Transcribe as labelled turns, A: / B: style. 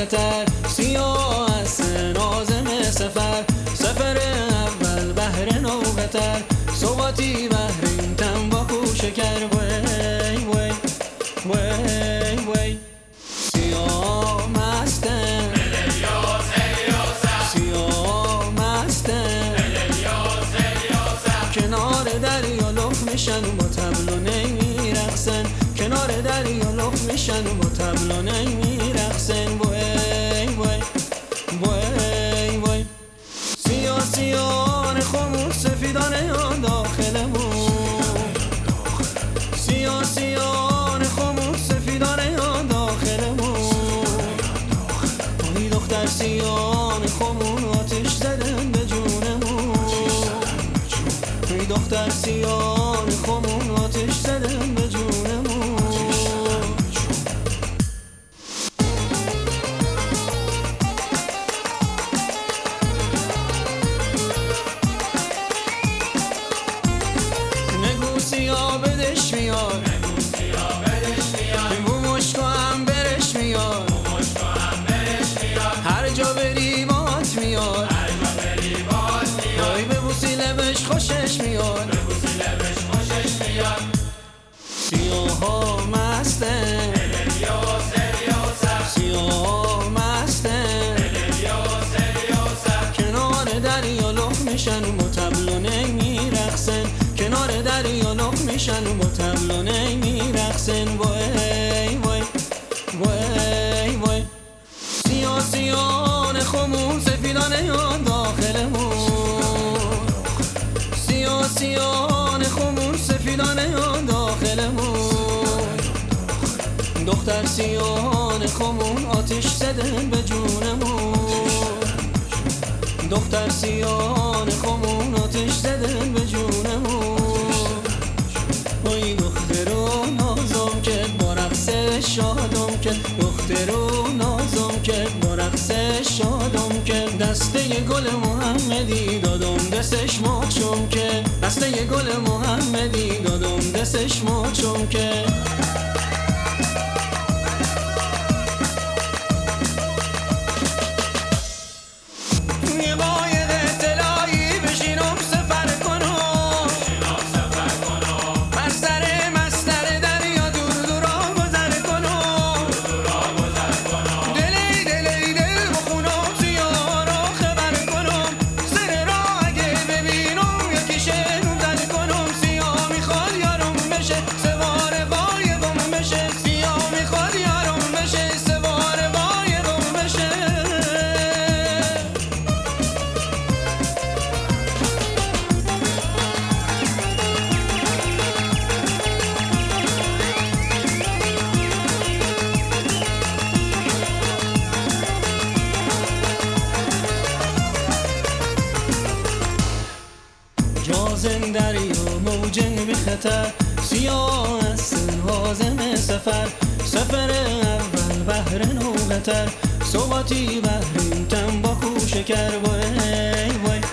A: خطر، سیاه از نازم سفر، سفر اول بحر نو خطر، سوقاتی بحرین تنباکو شکر، وی وی وی وی سیاه مستم سیاه مستم کنار دریا لخ میشن و با طبل و نی میرقصن، کنار دریا لخ میشن و با طبل و نی میرقصن، وی وی وی وی سیاه سیاه خمور سفیدانه یا داخلمون، سیاه سیاه خمور سفیدانه یا داخلمون، ای دختر سیاه خمور آتش زدن به جونمون، ای دختر سیاه خمور آتش زدن به جونمون. نگو سیاه بدش میاد، بو مشکو هم برش میاد، هر جا بری باهات میاد، ای ببوسی لبش خوشش میاد، سیاه ها مستن سیاه مستن کنار دریا لخ میشن و با طبل و نی میرقصن، کنار دریا لخ میشن و با طبل و نی میرقصن، وی وی وی وی سیاه سیاه خمور سفیدانه یا داخلمون، سیاه سیاه خمور سفیدانه یا داخلمون، دختر سیاه خمون آتش زدن به جونمون، دختر سیاه خمون آتش زدن به جونمون، ای دخترو نازم کرد با رقص شادم کرد، دخترو نازم کرد با رقص شادم کرد، دسته گل محمدی دادم دستش ماچم کرد، دسته گل محمدی دادم دستش ماچم کرد. جازن دریا موجن بی خطر، سیاه از هازم سفر، سفر اول بحر نو خطر، سوقاتی بحرین تنباکو شکر، وی وی